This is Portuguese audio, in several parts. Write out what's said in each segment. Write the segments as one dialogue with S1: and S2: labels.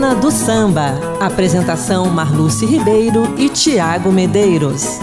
S1: Cena do Samba. Apresentação Marluce Ribeiro e Tiago Medeiros.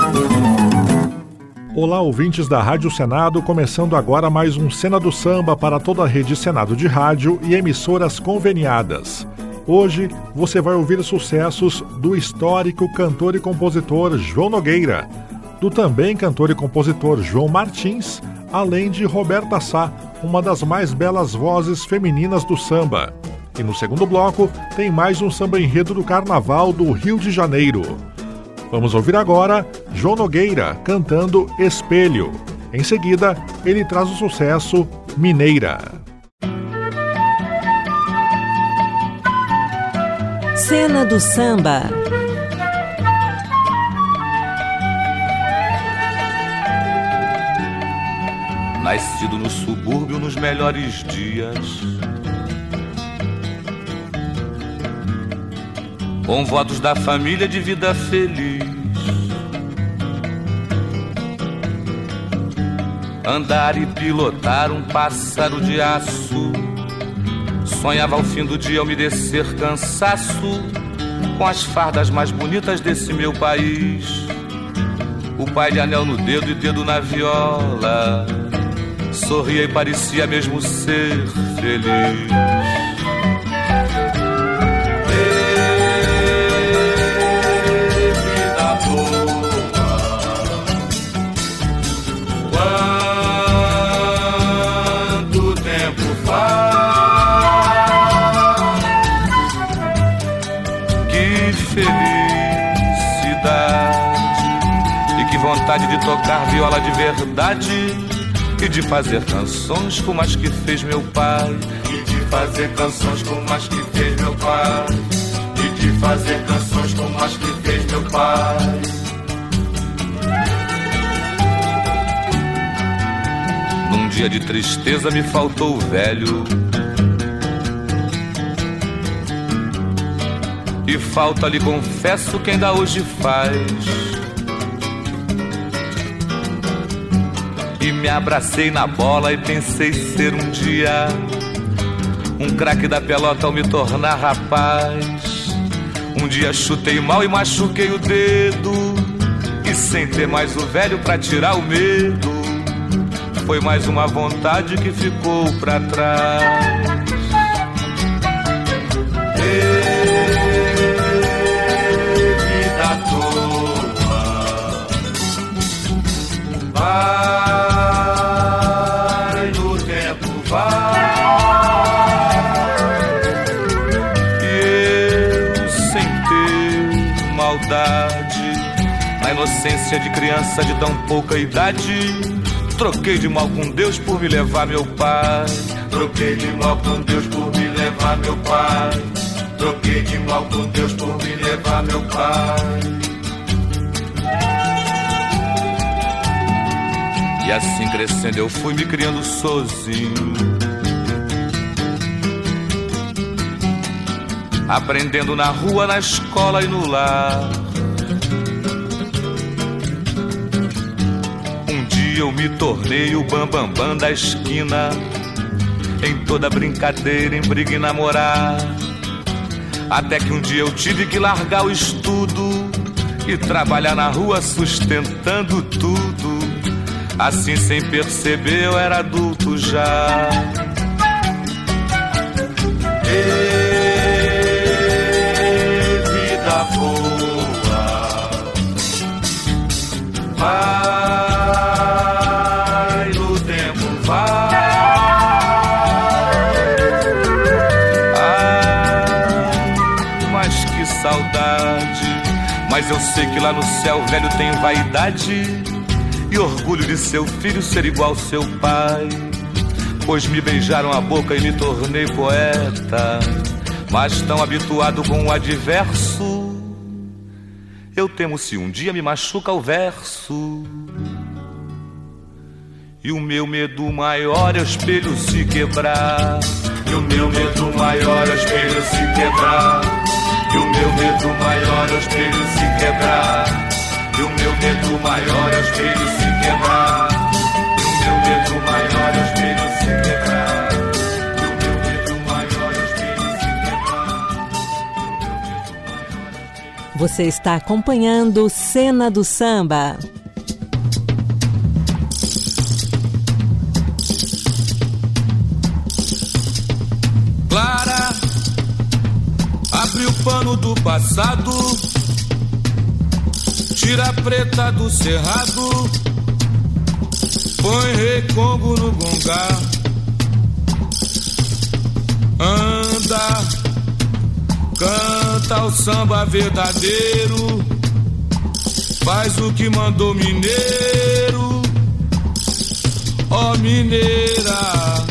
S2: Olá, ouvintes da Rádio Senado, começando agora mais um Cena do Samba para toda a rede Senado de rádio e emissoras conveniadas. Hoje você vai ouvir sucessos do histórico cantor e compositor João Nogueira, do também cantor e compositor João Martins, além de Roberta Sá, uma das mais belas vozes femininas do samba. E no segundo bloco tem mais um samba enredo do Carnaval do Rio de Janeiro. Vamos ouvir agora João Nogueira cantando Espelho. Em seguida, ele traz o sucesso Mineira.
S1: Cena do Samba.
S3: Nascido no subúrbio nos melhores dias, com votos da família de vida feliz, andar e pilotar um pássaro de aço. Sonhava ao fim do dia umedecer cansaço com as fardas mais bonitas desse meu país. O pai de anel no dedo e dedo na viola, sorria e parecia mesmo ser feliz. Vida boa, quanto tempo faz, que felicidade e que vontade de tocar viola de verdade e de fazer canções como as que fez meu pai, e de fazer canções como as que fez meu pai, e de fazer canções como as que fez meu pai. Num dia de tristeza me faltou o velho, e falta, lhe confesso, que ainda hoje faz. E me abracei na bola e pensei ser um dia um craque da pelota ao me tornar rapaz. Um dia chutei mal e machuquei o dedo, e sem ter mais o velho pra tirar o medo, foi mais uma vontade que ficou pra trás. Vida toa, vai no tempo, vai. E eu, sem ter maldade, na inocência de criança de tão pouca idade, troquei de mal com Deus por me levar meu pai. Troquei de mal com Deus por me levar meu pai. Troquei de mal com Deus por me levar meu pai. E assim crescendo eu fui me criando sozinho, aprendendo na rua, na escola e no lar. Um dia eu me tornei o bambambam da esquina, em toda brincadeira, em briga e namorar. Até que um dia eu tive que largar o estudo e trabalhar na rua sustentando tudo. Assim, sem perceber, eu era adulto já. Vida boa, vai no tempo, vai. Mas que saudade. Mas eu sei que lá no céu o velho tem vaidade e orgulho de seu filho ser igual ao seu pai. Pois me beijaram a boca e me tornei poeta, mas tão habituado com o adverso, eu temo se um dia me machuca o verso. E o meu medo maior é o espelho se quebrar. E o meu medo maior é o espelho se quebrar. E o meu medo maior é o espelho se quebrar. E o meu medo maior é o espelho se quebrar. E o meu medo maior é o espelho se quebrar. E o meu medo maior é o espelho se quebrar.
S1: Você está acompanhando Cena do Samba.
S3: Clara, abre o pano do passado, tira a preta do cerrado, põe recongo no gongá. Anda, canta o samba verdadeiro, faz o que mandou mineiro, ó mineira.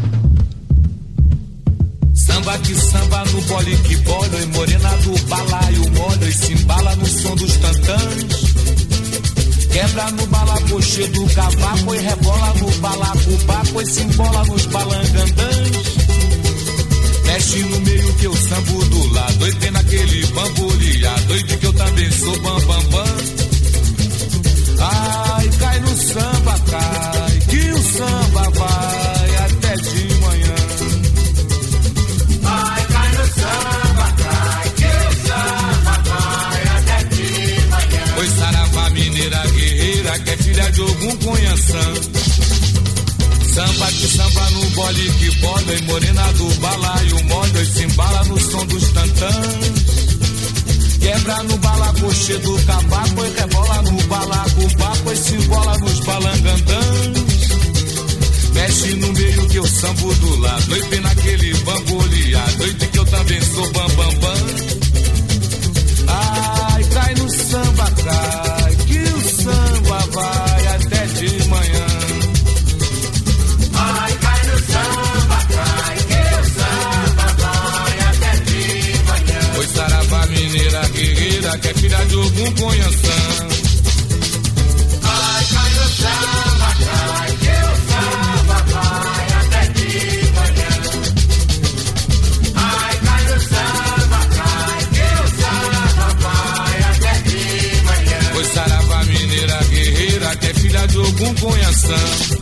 S3: Samba que samba no bole que bola, e morena do balaio molha e se embala no som dos tantãs. Quebra no balacoche do cavaco e rebola no balacubaco e se embola nos balangandãs. Mexe no meio que eu sambo do lado, doido tem naquele bambolear, doido que eu também sou bam. Ai, cai no samba, cai, que o samba vai até de manhã. Ai, cai no samba, cai, que o samba vai até de manhã. Pois saravá mineira guerreira, que é filha de Ogum Conhaçã. Samba que samba no bole que bola, e morena do balaio molha e se embala no som dos tantãs. Quebra no balacoche do cavaco e rebola no balacubaco e se embola nos balangandãs. Mexe no meio que eu sambo do lado, doido tem naquele bambolear, doido que eu também sou bam. Ai, cai no samba, cai, que o samba vai até de manhã. Saravá mineira guerreira, que é filha de Ogum Conhaçã. Ai, cai no samba, cai, que o samba vai até de manhã. Ai, cai no samba, cai, que o samba vai até de manhã. Pois saravá mineira guerreira, que é filha de Ogum Conhaçã.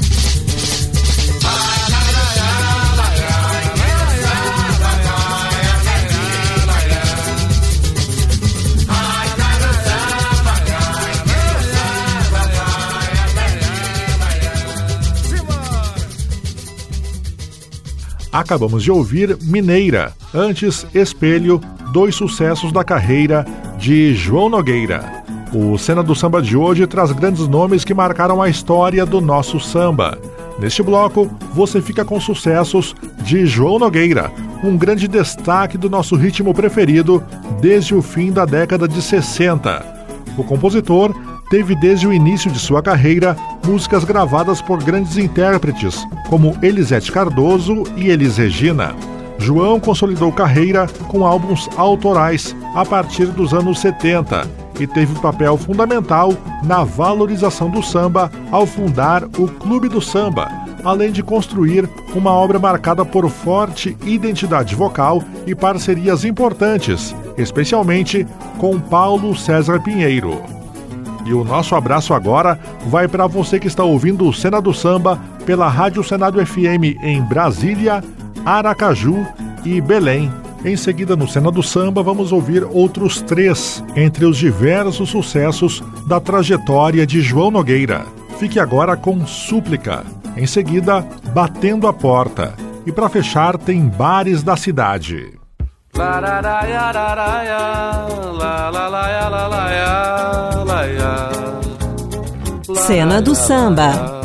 S2: Acabamos de ouvir Mineira, antes Espelho, dois sucessos da carreira de João Nogueira. O Cena do Samba de hoje traz grandes nomes que marcaram a história do nosso samba. Neste bloco, você fica com sucessos de João Nogueira, um grande destaque do nosso ritmo preferido desde o fim da década de 60. O compositor teve desde o início de sua carreira músicas gravadas por grandes intérpretes, como Elisete Cardoso e Elis Regina. João consolidou carreira com álbuns autorais a partir dos anos 70 e teve papel fundamental na valorização do samba ao fundar o Clube do Samba, além de construir uma obra marcada por forte identidade vocal e parcerias importantes, especialmente com Paulo César Pinheiro. E o nosso abraço agora vai para você que está ouvindo o Cena do Samba pela Rádio Senado FM em Brasília, Aracaju e Belém. Em seguida, no Cena do Samba, vamos ouvir outros 3 entre os diversos sucessos da trajetória de João Nogueira. Fique agora com Súplica. Em seguida, Batendo a Porta. E para fechar, tem Bares da Cidade.
S1: Cena do Samba.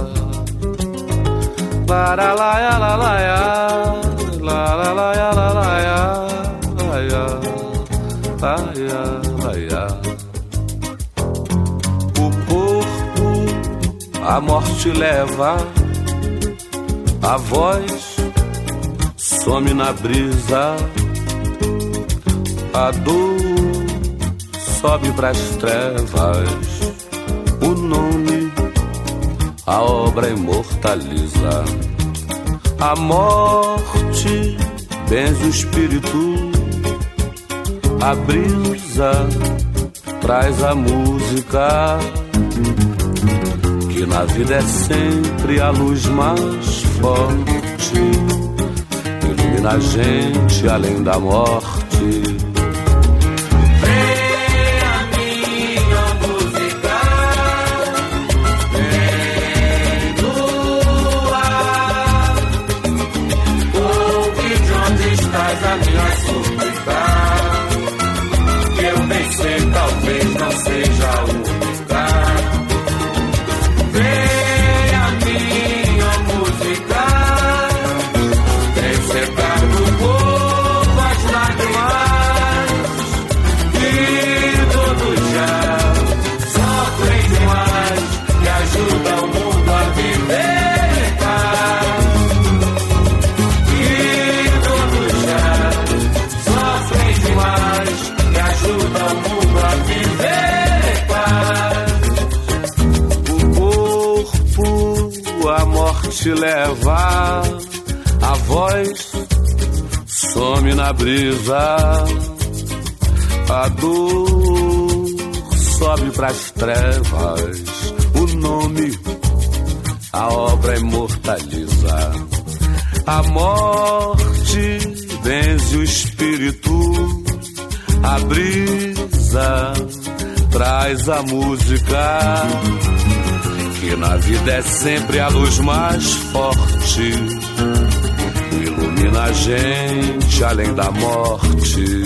S3: O corpo a morte leva, a voz some na brisa, a dor sobe pras trevas, o nome a obra imortaliza. A morte benze o espírito, a brisa traz a música, que na vida é sempre a luz mais forte, ilumina a gente além da morte. Preto corpo a morte leva, a voz some na brisa, a dor sobe pras trevas, o nome a obra imortaliza. A morte benze o espírito, a brisa traz a música, que na vida é sempre a luz mais forte, ilumina a gente além da morte.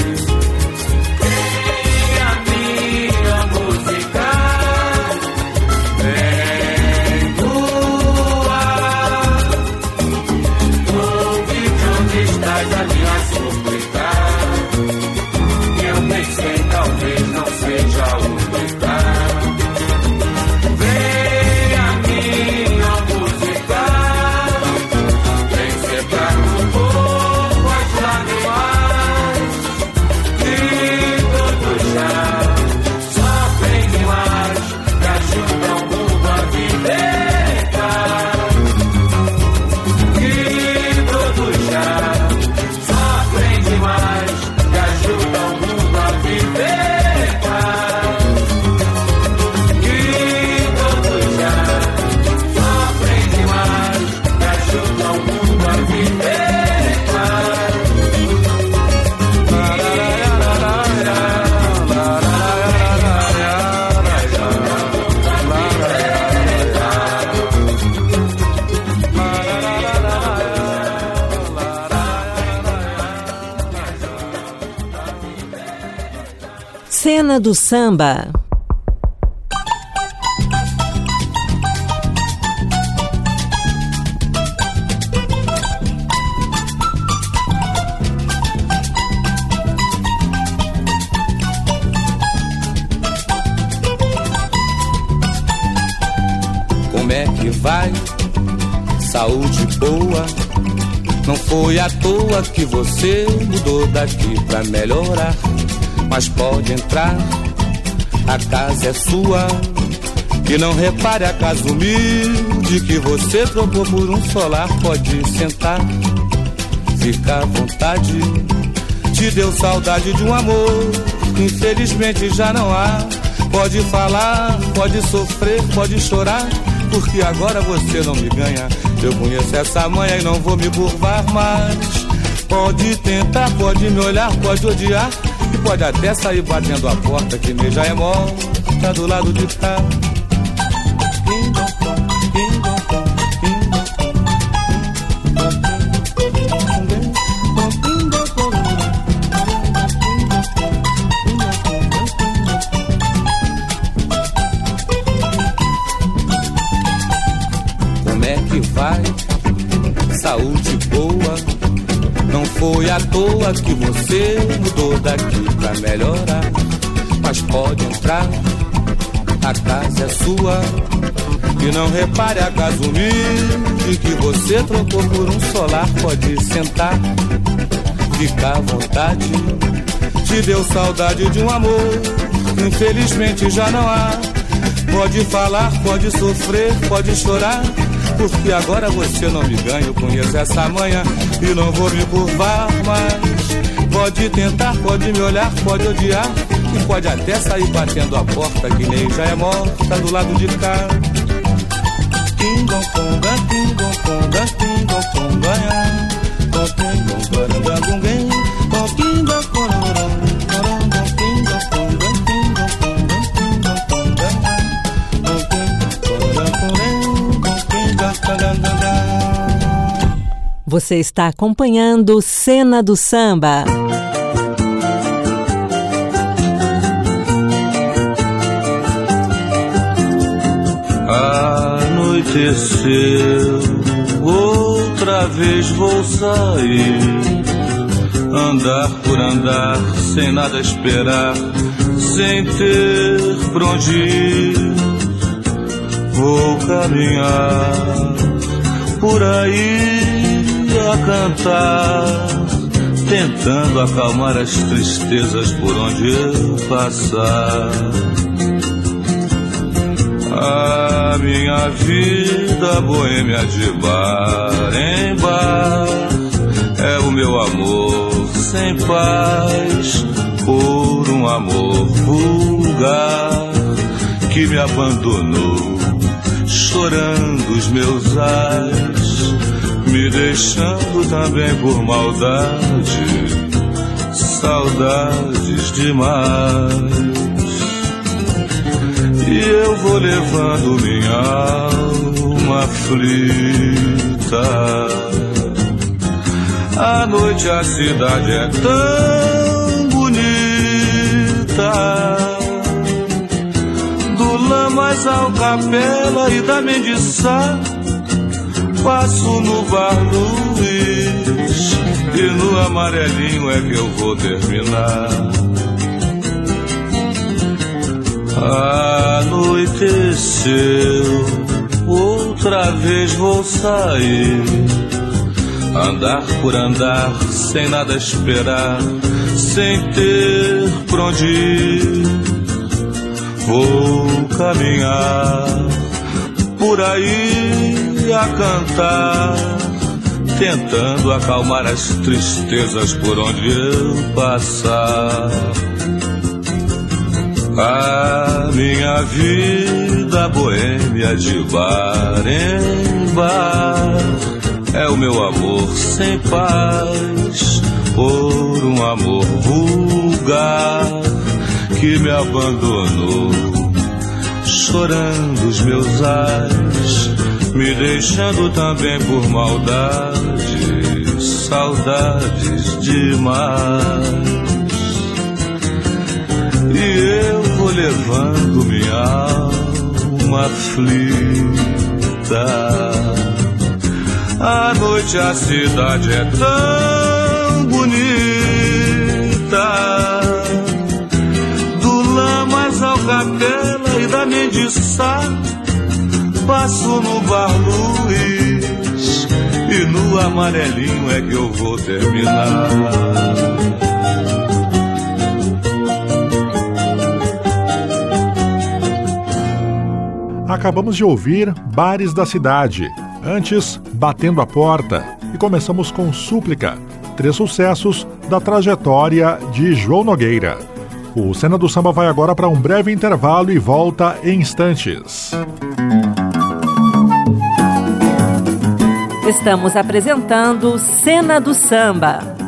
S1: Cena do Samba.
S3: Como é que vai? Saúde boa? Não foi à toa que você mudou daqui pra melhorar. Mas pode entrar, a casa é sua. E não repare a casa humilde que você trocou por um solar. Pode sentar, fica à vontade. Te deu saudade de um amor que infelizmente já não há. Pode falar, pode sofrer, pode chorar, porque agora você não me ganha. Eu conheço essa manha e não vou me curvar mais. Pode tentar, pode me olhar, pode odiar, e pode até sair batendo a porta, que nem já é morta do lado de cá. Como é que vai? Saúde boa? Não foi à toa que você mudou daqui pra melhorar. Mas pode entrar, a casa é sua. E não repare a casa humilde que você trocou por um solar. Pode sentar, fica à vontade. Te deu saudade de um amor que infelizmente já não há. Pode falar, pode sofrer, pode chorar, porque agora você não me ganha. Eu conheço essa manha e não vou me curvar mais. Pode tentar, pode me olhar, pode odiar, e pode até sair batendo a porta, que nem já é morta do lado de cá. Quingonconga, quingonconga, quingonconga, quingonconga,
S1: Você está acompanhando Cena do Samba.
S3: Anoiteceu, outra vez vou sair, andar por andar, sem nada esperar, sem ter pra onde ir. Vou caminhar por aí a cantar, tentando acalmar as tristezas por onde eu passar. A minha vida boêmia de bar em bar é o meu amor sem paz por um amor vulgar que me abandonou, chorando os meus ais, me deixando também por maldade, saudades demais. E eu vou levando minha alma aflita. À noite a cidade é tão bonita, do Lamas ao Capela e da Mendiçá, passo no Bar Luiz e no Amarelinho é que eu vou terminar. Anoiteceu, outra vez vou sair, andar por andar, sem nada esperar, sem ter pra onde ir. Vou caminhar por aí a cantar, tentando acalmar as tristezas por onde eu passar. A minha vida boêmia de bar em bar é o meu amor sem paz por um amor vulgar que me abandonou, chorando os meus ais, me deixando também por maldade, saudades demais. E eu vou levando minha alma aflita. À noite a cidade é tão bonita, do Lamas ao Capela e da Mendiçá, passo no Bar Luiz e no Amarelinho é que eu vou terminar.
S2: Acabamos de ouvir Bares da Cidade, antes Batendo a Porta, e começamos com Súplica, 3 sucessos da trajetória de João Nogueira. O Cena do Samba vai agora para um breve intervalo e volta em instantes.
S1: Estamos apresentando Cena do Samba.